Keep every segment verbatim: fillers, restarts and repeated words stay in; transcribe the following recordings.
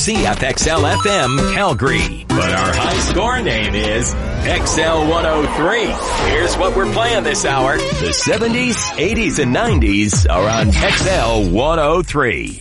C F X L F M Calgary. But our high score name is X L one oh three. Here's what we're playing this hour. The seventies, eighties, and nineties are on X L one oh three.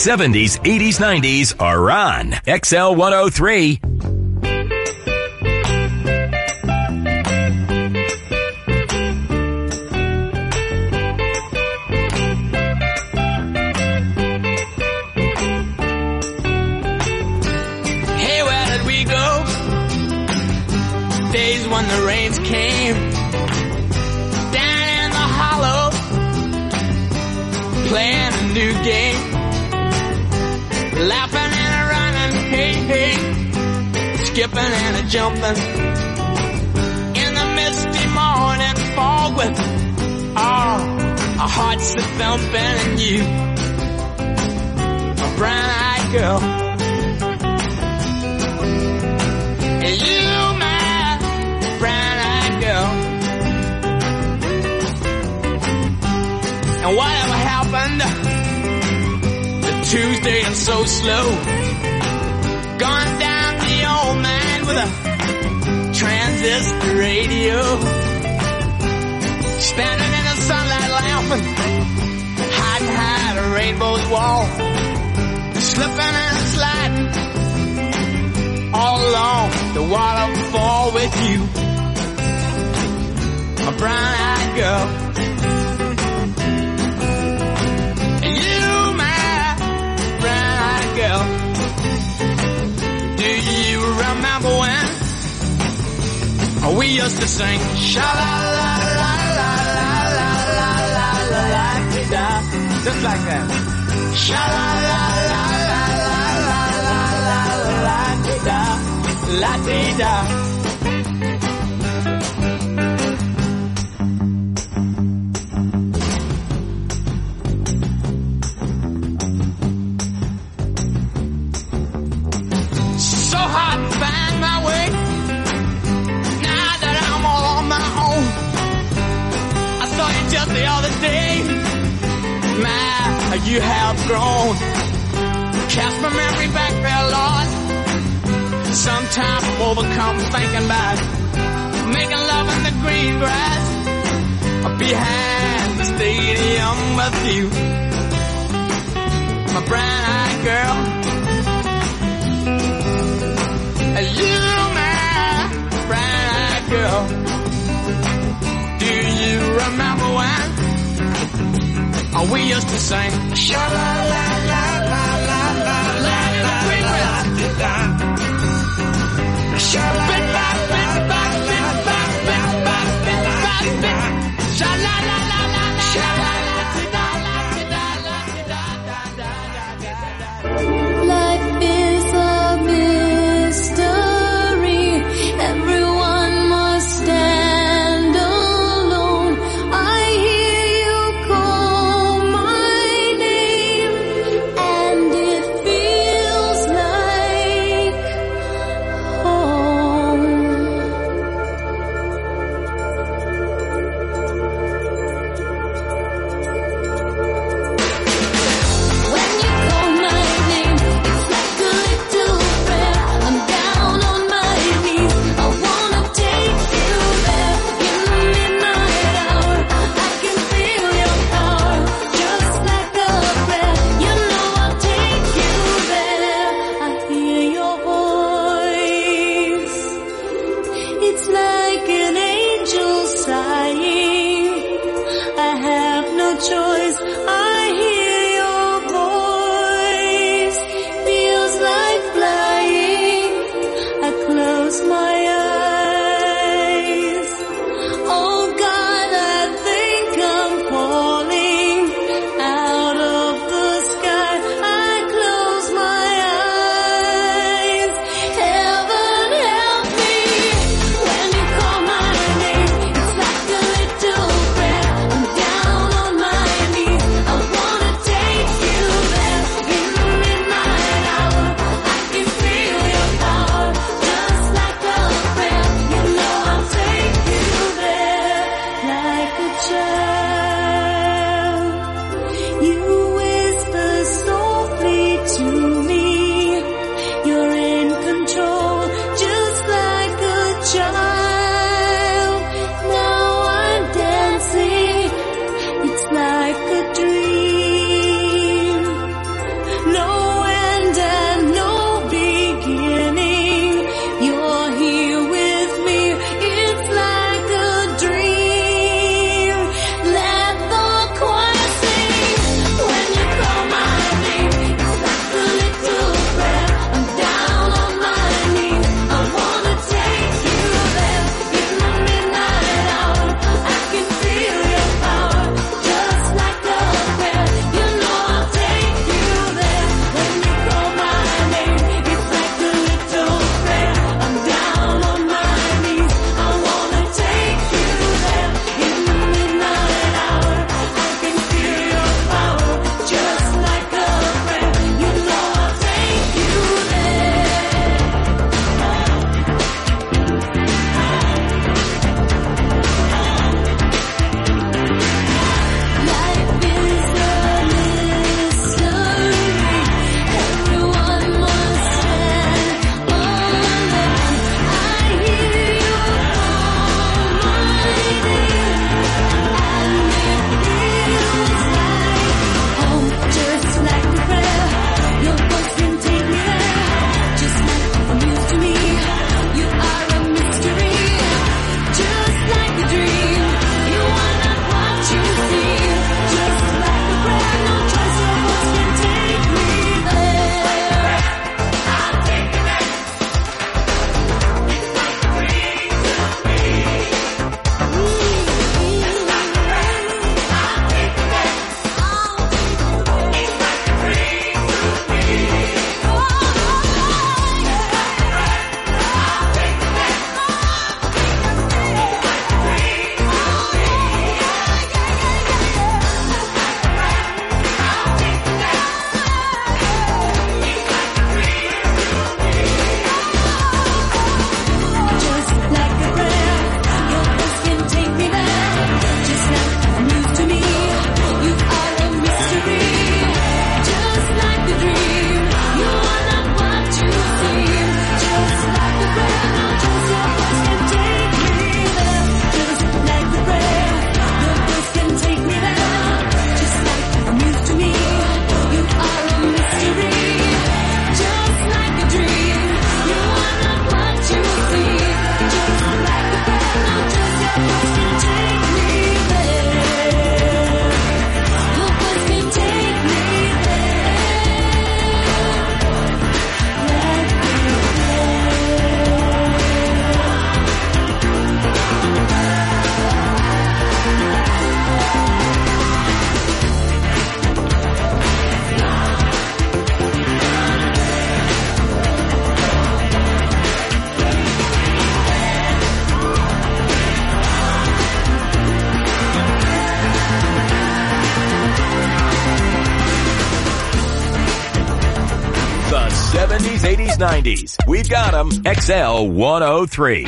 seventies, eighties, nineties are on X L one oh three. Hey, where did we go? Days when the rains came down in the hollow, playing a new game, laughing and a running, hey, hey, skipping and a jumping in the misty morning fog with oh, our hearts a thumping and you, a brown-eyed girl, and you, my brown-eyed girl, and whatever happened to Tuesday and so slow, gone down the old man with a transistor radio, standing in the sunlight laughing, hiding behind a rainbow's wall, slipping and sliding all along the waterfall with you, a brown-eyed girl. Girl, do you remember when we used to sing sha la la la la la la la la la la da, just like that, sha la la la la la la la la la la da, la da. Just the other day, my, you have grown. Cast my memory back there, Lord. Sometimes I'm overcome thinking about making love in the green grass behind the stadium with you, my brown-eyed girl. You, my brown-eyed girl. Do you remember when oh, we used to sing sha la la la la la la la la la sha la la la la la la sha la la la la sha la la. Life is a mystery. Everyone must stand up. Home. seventies, eighties, nineties. We've got them. X L one oh three.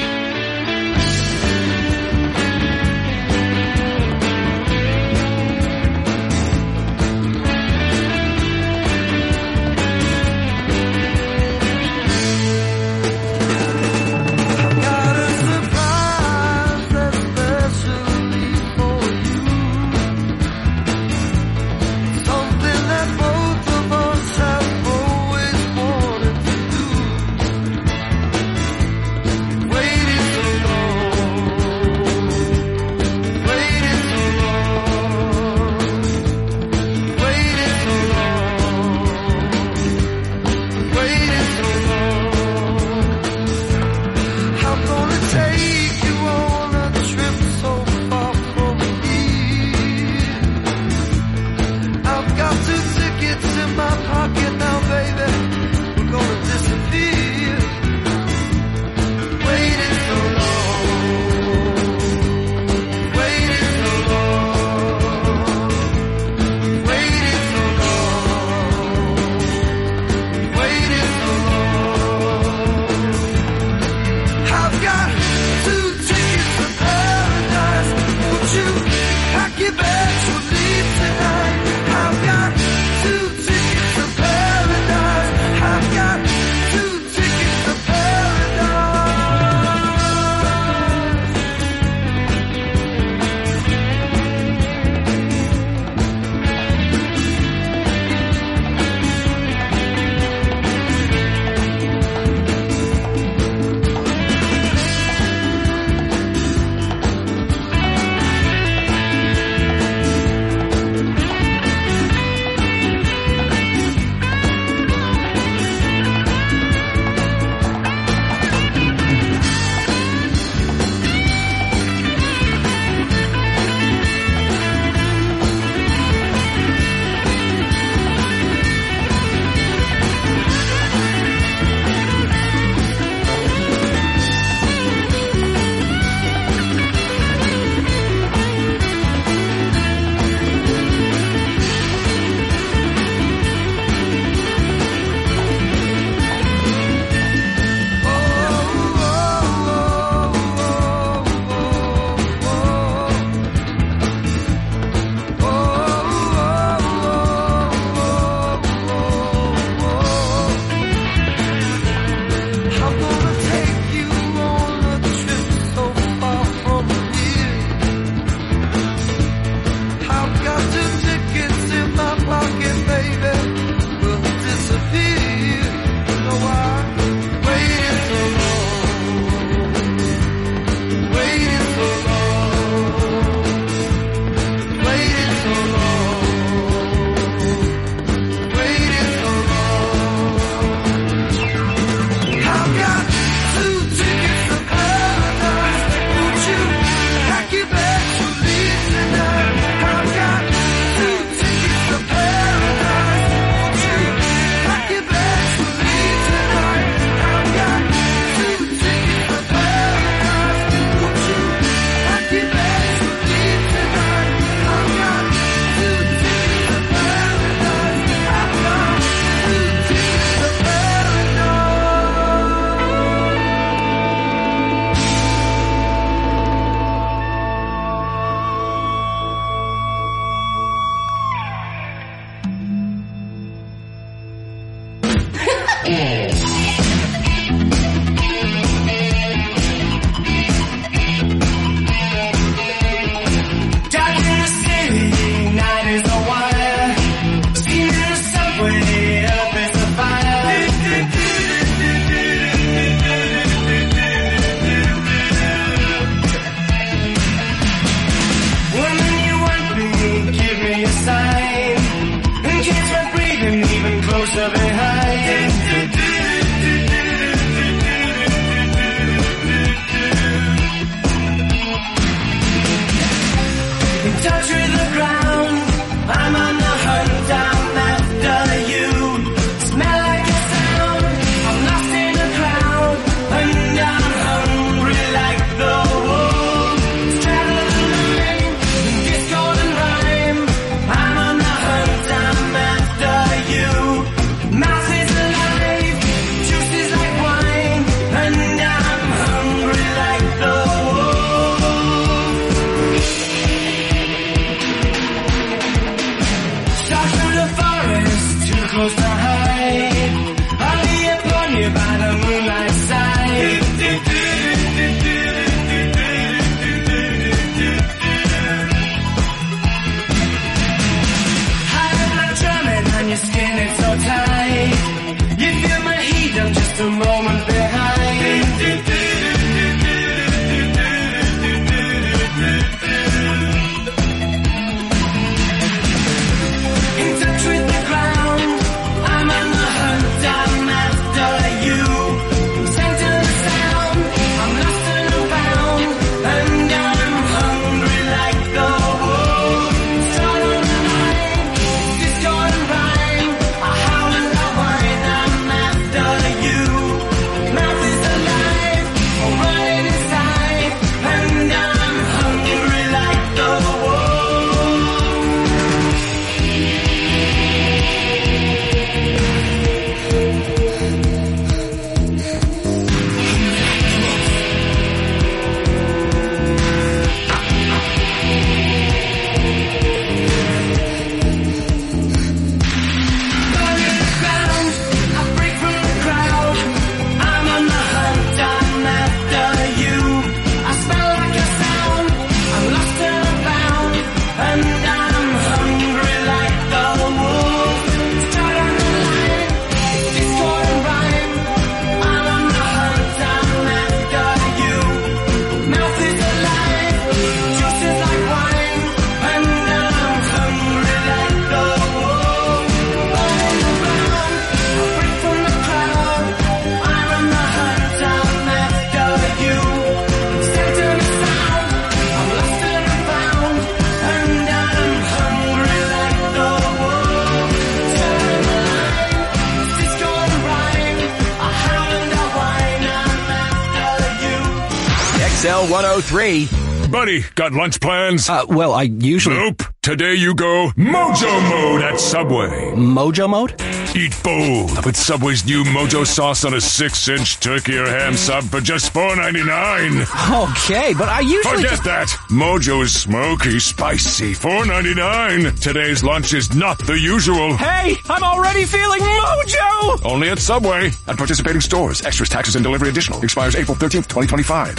X L one oh three. Buddy, got lunch plans? Uh, well, I usually... Nope. Today you go Mojo Mode at Subway. Mojo Mode? Eat bold with Subway's new Mojo sauce on a six-inch turkey or ham sub for just four ninety-nine. Okay, but I usually Forget just... that. Mojo is smoky, spicy, four ninety-nine. Today's lunch is not the usual. Hey, I'm already feeling mojo! Only at Subway. At participating stores. Extras, taxes, and delivery additional. Expires April thirteenth, twenty twenty-five.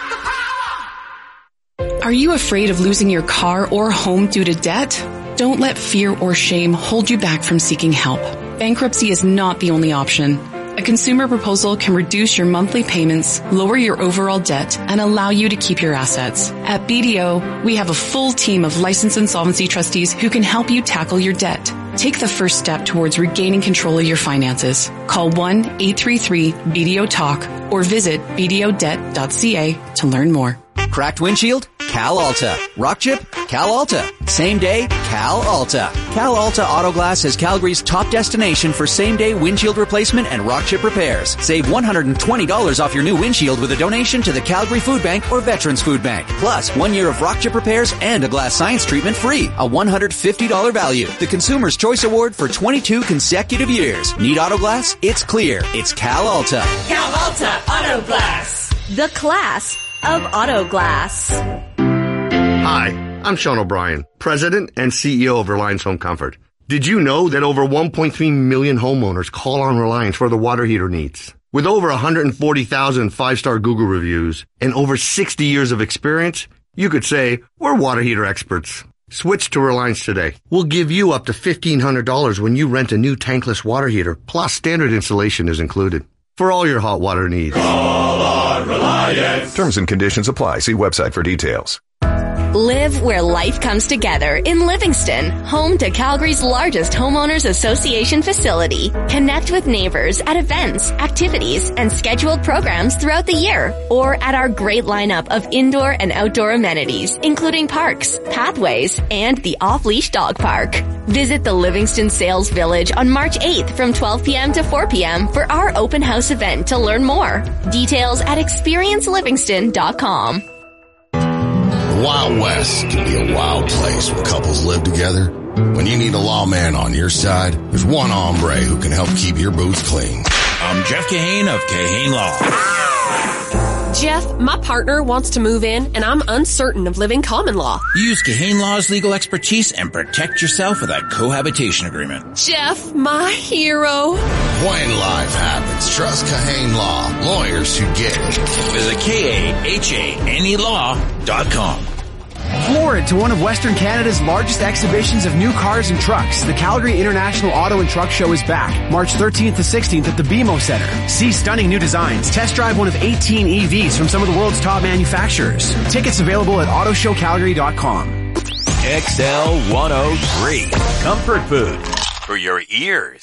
Are you afraid of losing your car or home due to debt? Don't let fear or shame hold you back from seeking help. Bankruptcy is not the only option. A consumer proposal can reduce your monthly payments, lower your overall debt, and allow you to keep your assets. At B D O, we have a full team of licensed insolvency trustees who can help you tackle your debt. Take the first step towards regaining control of your finances. Call one eight three three B D O talk or visit b d o debt dot c a to learn more. Cracked windshield? Cal Alta. Rock chip? Cal Alta. Same day? Cal Alta. Cal Alta Auto Glass is Calgary's top destination for same-day windshield replacement and rock chip repairs. Save one hundred twenty dollars off your new windshield with a donation to the Calgary Food Bank or Veterans Food Bank. Plus, one year of rock chip repairs and a glass science treatment free. A one hundred fifty dollars value. The Consumer's Choice Award for twenty-two consecutive years. Need auto glass? It's clear. It's Cal Alta. Cal Alta Auto Glass. The class of auto glass. Hi, I'm Sean O'Brien, President and C E O of Reliance Home Comfort. Did you know that over one point three million homeowners call on Reliance for their water heater needs? With over one hundred forty thousand five-star Google reviews and over sixty years of experience, you could say we're water heater experts. Switch to Reliance today. We'll give you up to fifteen hundred dollars when you rent a new tankless water heater, plus standard installation is included. For all your hot water needs. Call on Reliance. Terms and conditions apply. See website for details. Live where life comes together in Livingston, home to Calgary's largest homeowners association facility. Connect with neighbors at events, activities, and scheduled programs throughout the year, or at our great lineup of indoor and outdoor amenities, including parks, pathways, and the off-leash dog park. Visit the Livingston Sales Village on March eighth from twelve p.m. to four p.m. for our open house event to learn more. Details at experience livingston dot com. Wild West can be a wild place when couples live together. When you need a lawman on your side, there's one hombre who can help keep your boots clean. I'm Jeff Kahane of Kahane Law. Jeff, my partner wants to move in, and I'm uncertain of living common law. Use Kahane Law's legal expertise and protect yourself with a cohabitation agreement. Jeff, my hero. When life happens, trust Kahane Law. Lawyers who get it. Visit K A H A N E law dot com. Forward to one of Western Canada's largest exhibitions of new cars and trucks. The Calgary International Auto and Truck Show is back, March thirteenth to sixteenth at the B M O Center. See stunning new designs. Test drive one of eighteen E Vs from some of the world's top manufacturers. Tickets available at auto show calgary dot com. X L one oh three. Comfort food for your ears.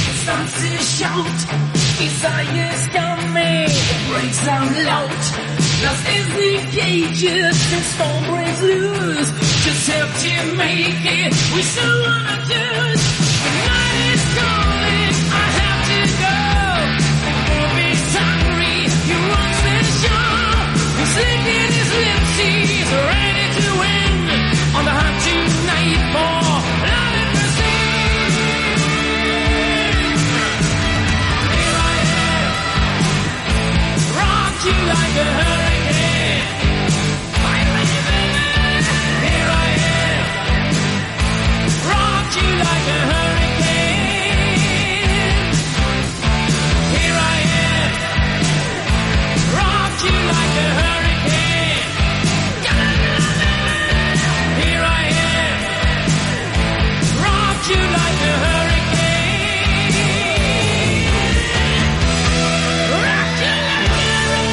Desires coming, breaks out loud. Lost in the cages and storm breaks loose. Just help you make it. We still wanna do it. The night is calling. I have to go. Bobby's hungry. He wants the show. He's licking his lips. He's ready to win. On the hunt tonight for love and mercy. Here I am. Rock you like a hurricane. My baby. Here I am. Rock you like a hurricane. Here I am. Rock you like a hurricane. Here I am. Rock you like a hurricane. Rock you like a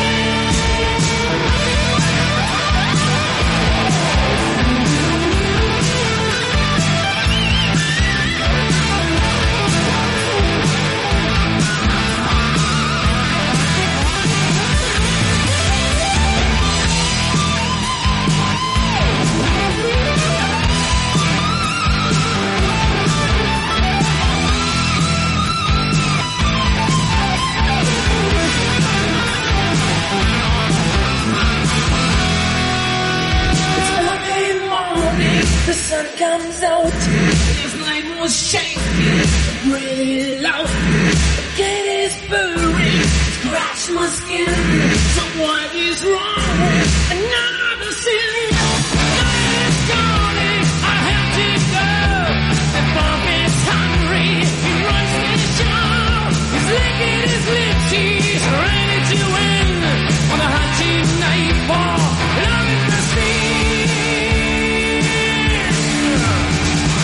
the sun comes out. This night was shaking, really loud. The gate is burning, scratch my skin. So what is wrong? Another sin. Night is calling, I have to go. The Bob is hungry, he runs the show. He's licking his lips, he's ready to win. On the hot tonight for love and mercy.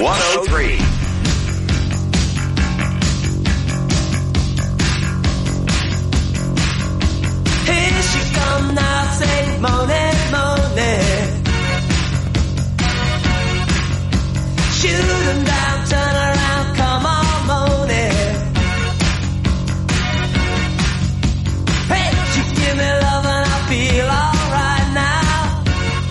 one oh three. Here she come now, say moaning, moaning. Shoot 'em down, turn around, come on, moaning. Hey, she give me love and I feel alright now.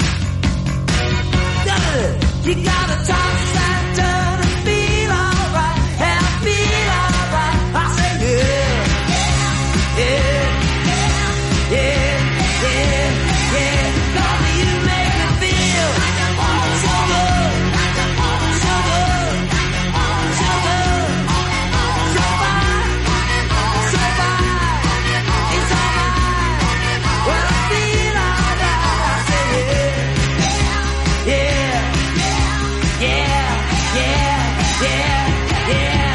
You gotta talk that turn and feel alright, and I feel alright. I say yeah, yeah, yeah, yeah, yeah. Cause you make me feel so good, so good, so good, so fine, so fine. It's alright when I feel alright. I say yeah, yeah. Yeah, yeah, yeah, yeah.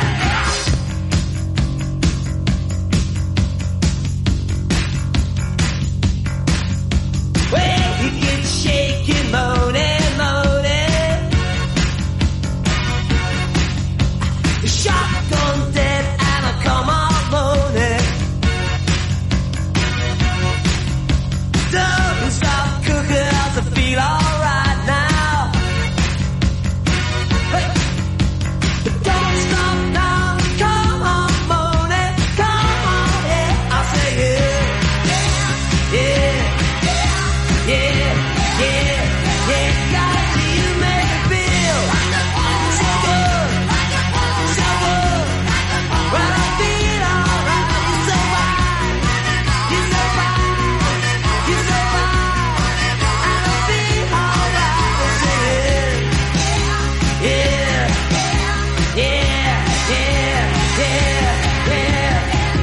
Well, you get shaking, moaning, moaning. The shotgun dead and I come on moaning. Don't stop cooking as I feel alright now. Don't stop now, come on, moaning, come on, yeah. I say yeah, yeah, yeah, yeah, yeah, yeah. God, you make me feel so good, so good. When I feel alright, you're so fine, you're so fine, you're so fine. And I feel alright, I say yeah, yeah. Yeah, yeah, yeah, yeah.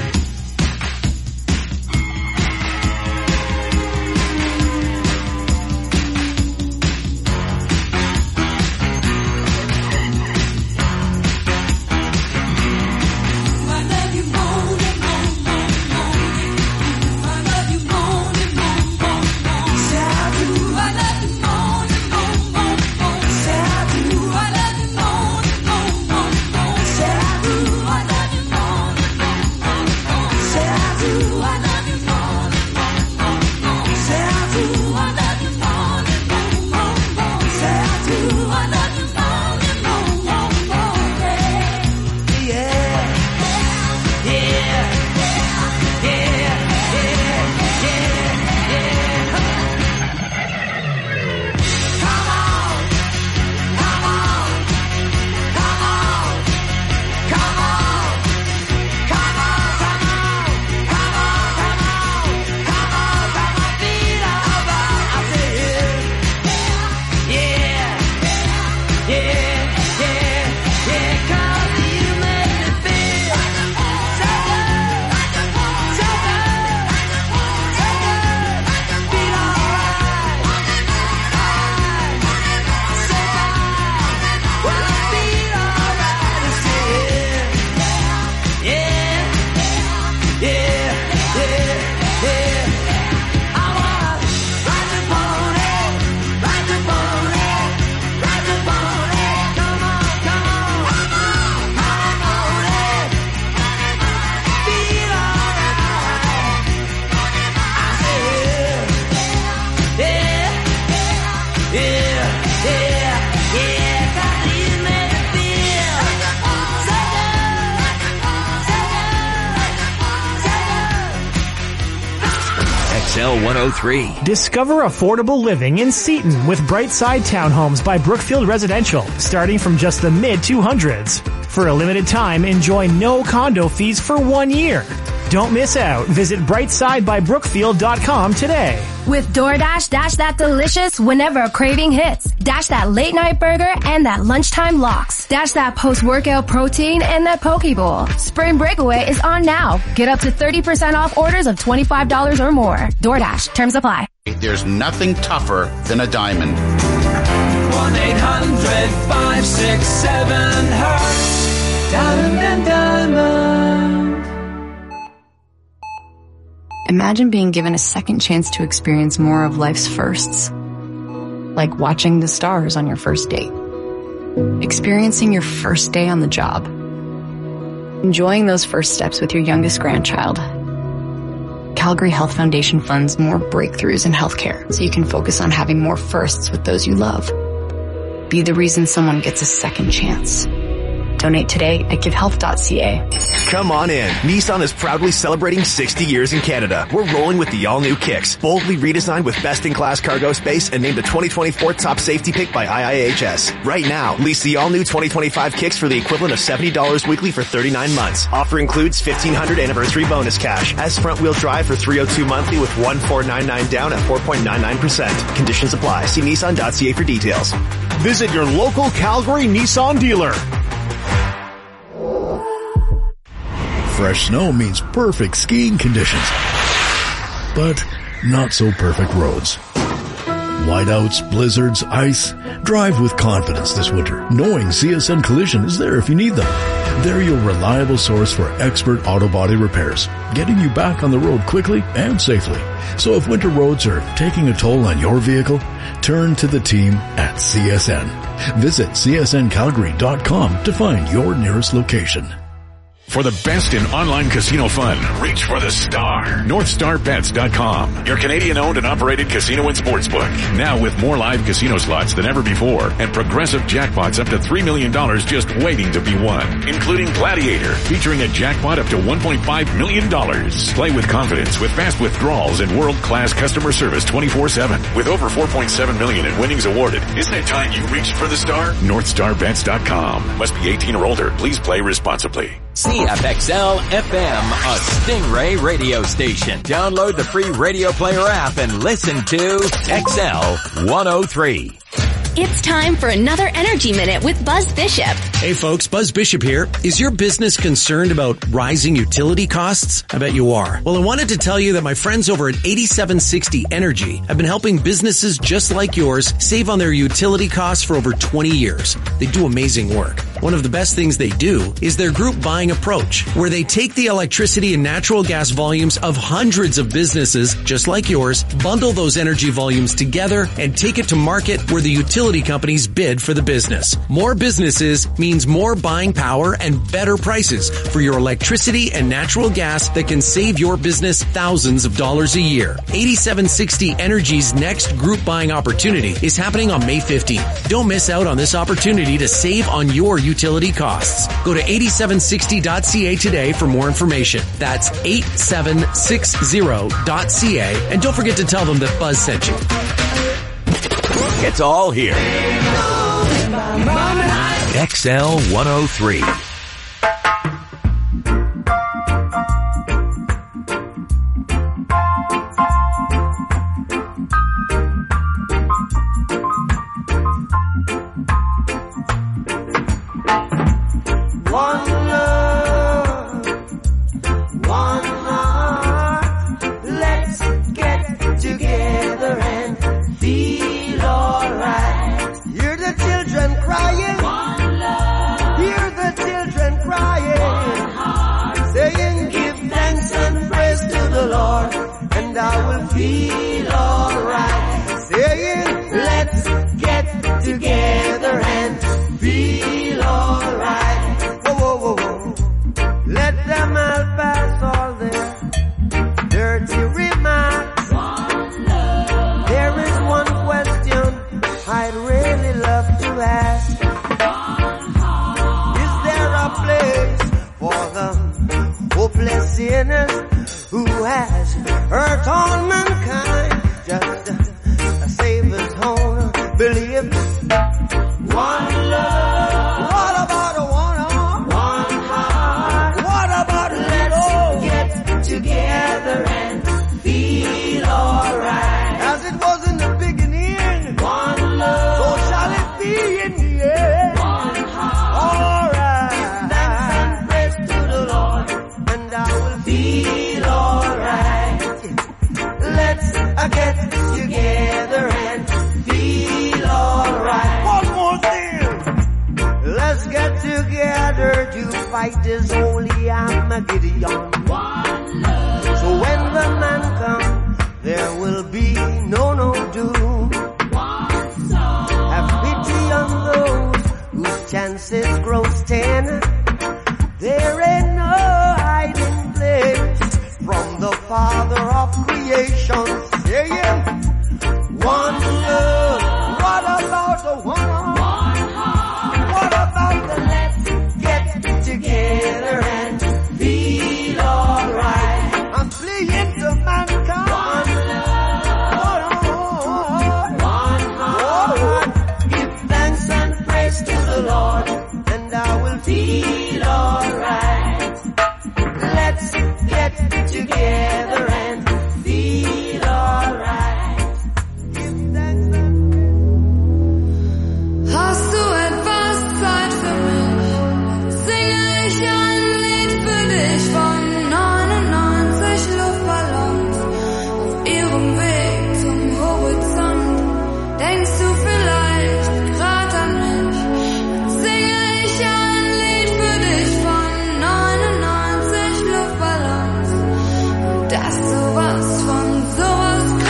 I love you moaning, moan, moan, moaning. I love you moaning, moan, moan, moan. Say I do. I love you moaning, moan, moan, moan. Say I do. I love you moaning, moan, moan, moan. Say I do. I love you moaning, moan, moan, moan. Say I do. I love you moaning, moan, moan, moan. Say I do. I love you moaning, moan, moan, moan. Say I do. I love you moaning, moan, moan, moan. Yeah, yeah, yeah, yeah, yeah, yeah, yeah. Come on, come on, come on, come on, come on, come on, come on, come on, come on, come on, feel alright. I say yeah, yeah, yeah, yeah, yeah. 'Cause you make me feel so good, so good, so good. Feel alright, alright, so fine. When I feel alright, I say yeah, yeah, yeah, yeah, yeah. I wanna ride the pony, ride the pony, ride the pony. Come on, come on, come on, pony. Feel alright. I say yeah, yeah, yeah, yeah, yeah. 'Cause you make me feel so good, so good, so good. X L one oh three. Discover affordable living in Seaton with Brightside Townhomes by Brookfield Residential, starting from just the mid two hundreds. For a limited time, enjoy no condo fees for one year. Don't miss out. Visit brightside by brookfield dot com today. With DoorDash, dash that delicious whenever a craving hits. Dash that late night burger and that lunchtime lox. Dash that post-workout protein and that poke bowl. Spring Breakaway is on now. Get up to thirty percent off orders of twenty-five dollars or more. DoorDash. Terms apply. There's nothing tougher than a diamond. one eight hundred five six seven hurt. Diamond and Diamond. Imagine being given a second chance to experience more of life's firsts. Like watching the stars on your first date. experiencing your first day on the job, enjoying those first steps with your youngest grandchild. Calgary Health Foundation funds more breakthroughs in healthcare so you can focus on having more firsts with those you love. Be the reason someone gets a second chance. Donate today at give health dot c a. Come on in. Nissan is proudly celebrating sixty years in Canada. We're rolling with the all-new Kicks, boldly redesigned with best-in-class cargo space and named the twenty twenty-four top safety pick by I I H S. Right now, lease the all-new twenty twenty-five Kicks for the equivalent of seventy dollars weekly for thirty-nine months. Offer includes fifteen hundred dollars anniversary bonus cash. As front-wheel drive for three hundred two monthly with one thousand four hundred ninety-nine down at four point nine nine percent. Conditions apply. See nissan dot c a for details. Visit your local Calgary Nissan dealer. Fresh snow means perfect skiing conditions, but not so perfect roads. Whiteouts, blizzards, ice. Drive with confidence this winter, knowing C S N Collision is there if you need them. They're your reliable source for expert auto body repairs, getting you back on the road quickly and safely. So if winter roads are taking a toll on your vehicle, turn to the team at C S N. Visit c s n calgary dot com to find your nearest location. For the best in online casino fun, reach for the star. north star bets dot com, your Canadian-owned and operated casino and sportsbook. Now with more live casino slots than ever before and progressive jackpots up to three million dollars just waiting to be won, including Gladiator, featuring a jackpot up to one point five million dollars. Play with confidence with fast withdrawals and world-class customer service twenty-four seven. With over four point seven million dollars in winnings awarded, isn't it time you reached for the star? north star bets dot com. Must be eighteen or older. Please play responsibly. C F X L F M, a Stingray radio station. Download the free Radio Player app and listen to X L one oh three. It's time for another Energy Minute with Buzz Bishop. Hey folks, Buzz Bishop here. Is your business concerned about rising utility costs? I bet you are. Well, I wanted to tell you that my friends over at eighty-seven sixty Energy have been helping businesses just like yours save on their utility costs for over twenty years. They do amazing work. One of the best things they do is their group buying approach, where they take the electricity and natural gas volumes of hundreds of businesses just like yours, bundle those energy volumes together, and take it to market where the utility companies bid for the business. More businesses means more buying power and better prices for your electricity and natural gas that can save your business thousands of dollars a year. eighty-seven sixty Energy's next group buying opportunity is happening on May fifteenth. Don't miss out on this opportunity to save on your utility costs. Go to eighty-seven sixty dot c a today for more information. That's eighty-seven sixty dot c a, and don't forget to tell them that Buzz sent you. It's all here. X L one oh three. chances grows ten. There ain't no hiding place from the Father of creation. Yeah, yeah. One love. What about the one heart? What about the let's get together and feel alright? I'm fleeing to mankind. One love. One heart. Give thanks and praise to the Lord, and I will feel alright. Let's get together and feel alright. Give thanks and Hast du etwas Zeit für mich? Singe ich ein Lied für dich von neunundneunzig Luftballons auf ihrem Weg zum Horizont. Denkst du vielleicht grad an mich? Singe ich ein Lied für dich von neunundneunzig Luftballons. Und dass sowas von sowas kommt.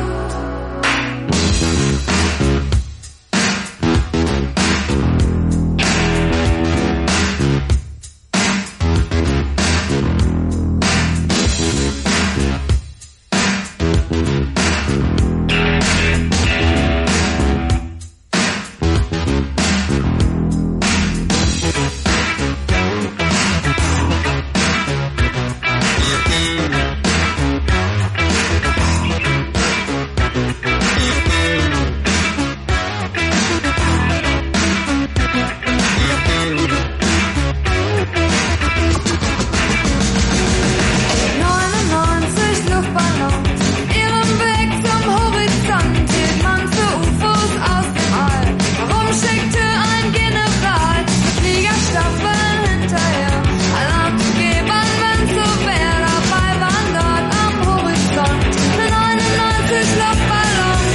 neunundneunzig Luftballons, ihrem Weg zum Horizont hielt man für U F Os aus dem All. Warum schickte ein General Fliegerstaffeln hinterher? Alarm zu geben, wenn's so wär, dabei waren dort am Horizont neunundneunzig Luftballons.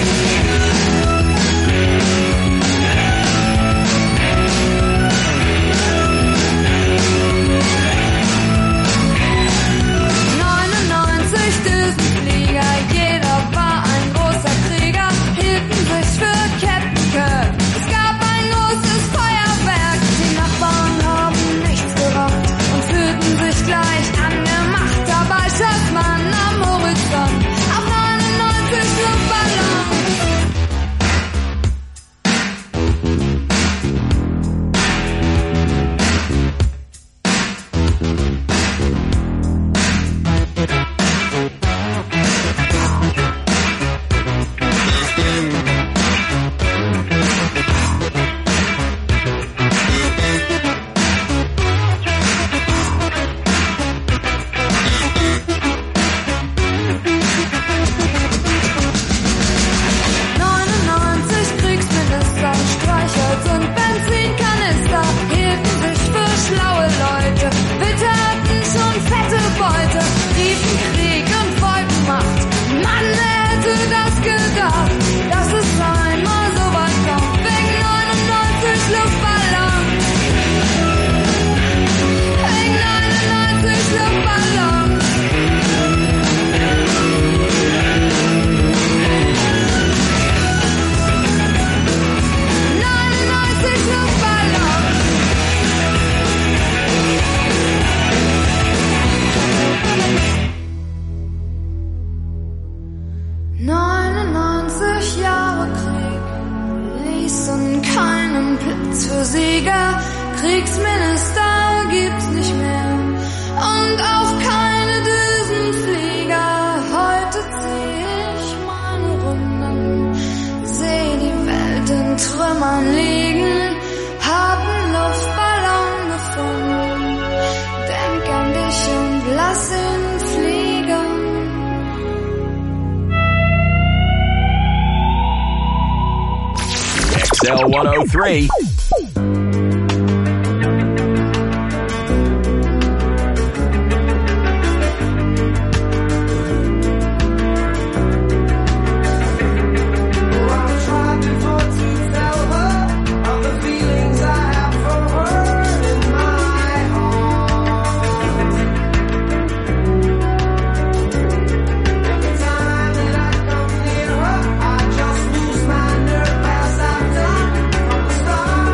neunundneunzig Düsenflieger, jeder war ein großer Krieger, hielten sich für Captain Kirk. Es gab ein großes Feuerwerk, die Nachbarn haben nichts gerafft und fühlten sich gleich angemacht. Dabei schaut man am Horizont auf neunundneunzig Luftballons. neunundneunzig Kriegsminister, Streichholz und Benzinkanister hielten sich für schlaue Leute. Bitte hatten schon fette Beute, riefen Krieg und wollten Macht. Mann, wer hätte das gedacht, dass es einmal so weit kommt, wegen neunundneunzig Luftballons. Wegen neunundneunzig Luftballons. neunundneunzig Luftballons. neunundneunzig Jahre Krieg ließen keinen Platz für Sieger. Kriegsminister gibt's nicht mehr und auch keine Düsenflieger. Heute zieh ich meine Runden, seh die Welt in Trümmern liegen, hab einen Luftballon gefunden. Denk an dich und lass ihn fliegen. X L one oh three. I just lose my nerve as I've done from the start.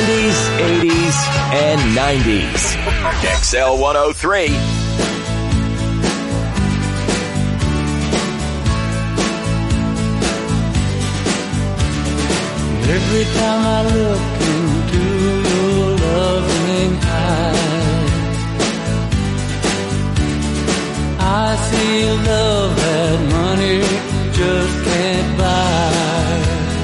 seventies, eighties, and nineties. X L one oh three. Every time I look into your loving eyes, I see a love that money just can't buy.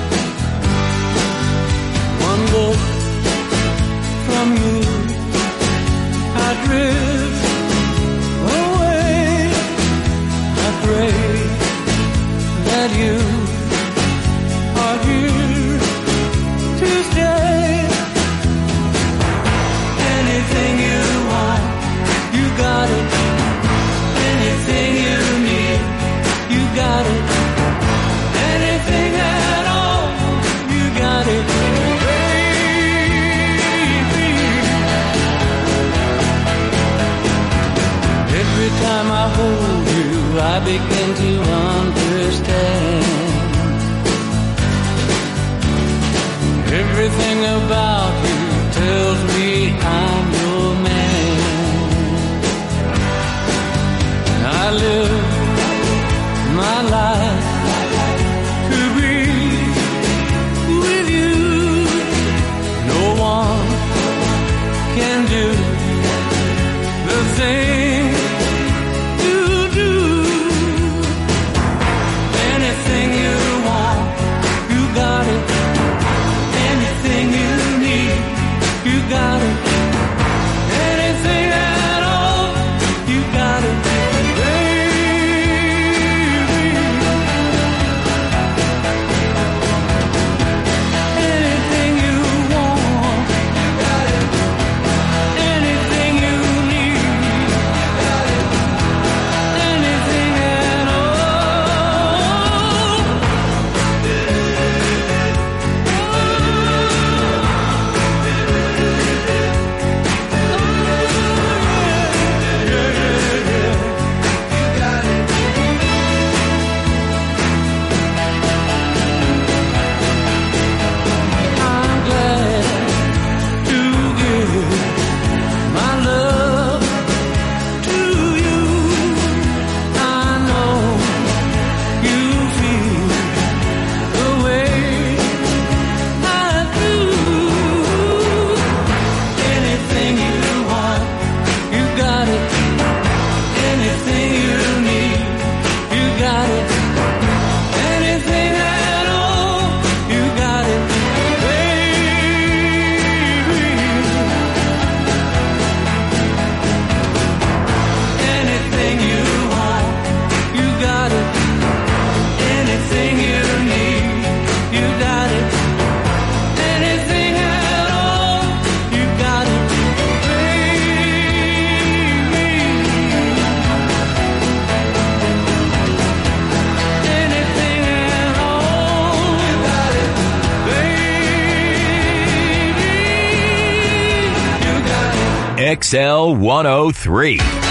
One look from you, I drift away. I pray that you are here to stay. Anything you want, you got it. Anything you need, you got it. Anything at all, you got it, baby. Every time I hold you, I begin to understand. Everything about you tells me I'm your man. I live my life to be with you. No one can do the thing you do. Anything you want, you got it. Anything you need, you got it. Anything at all, you got it, baby. Anything you want, you got it. Anything you need, you got it. Anything at all. I'm glad to give my love to you. I know you feel the way I do. Anything you want, you got it. Anything you need, you got it. Anything at all, you got it, baby. Anything you want, you got it. Anything you need, you got it. Anything at all, you got it, baby. Anything at all, you got it, baby. You got it. X L one oh three.